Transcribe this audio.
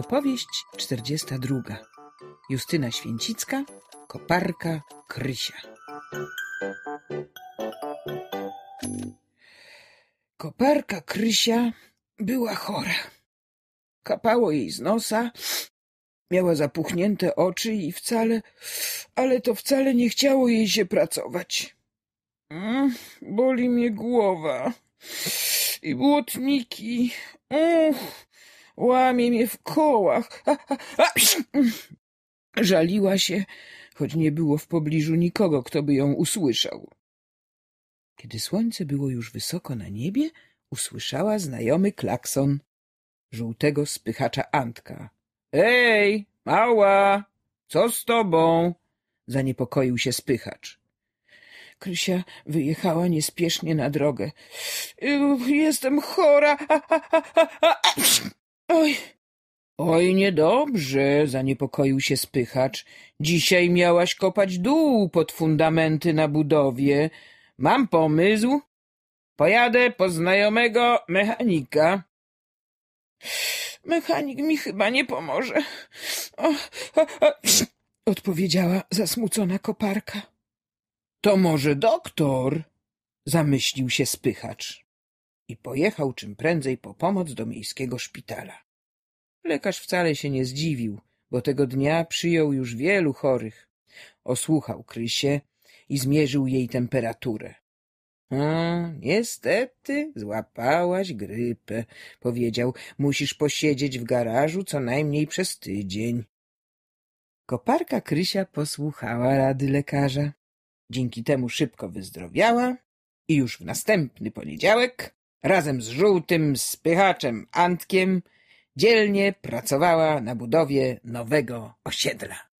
Opowieść 42. Justyna Święcicka, koparka Krysia. Koparka Krysia była chora. Kapało jej z nosa, miała zapuchnięte oczy i wcale nie chciało jej się pracować. Boli mnie głowa i błotniki. Łamie mnie w kołach. Żaliła się, choć nie było w pobliżu nikogo, kto by ją usłyszał. Kiedy słońce było już wysoko na niebie, usłyszała znajomy klakson żółtego spychacza Antka. — Ej, mała, co z tobą? — zaniepokoił się spychacz. Krysia wyjechała niespiesznie na drogę. — Jestem chora. Oj. Oj, niedobrze, zaniepokoił się spychacz. Dzisiaj miałaś kopać dół pod fundamenty na budowie. Mam pomysł. Pojadę po znajomego mechanika. Mechanik mi chyba nie pomoże, odpowiedziała zasmucona koparka. To może doktor? Zamyślił się spychacz i pojechał czym prędzej po pomoc do miejskiego szpitala. Lekarz wcale się nie zdziwił, bo tego dnia przyjął już wielu chorych. Osłuchał Krysię i zmierzył jej temperaturę. Niestety złapałaś grypę, powiedział. Musisz posiedzieć w garażu co najmniej przez tydzień. Koparka Krysia posłuchała rady lekarza. Dzięki temu szybko wyzdrowiała i już w następny poniedziałek razem z żółtym spychaczem Antkiem dzielnie pracowała na budowie nowego osiedla.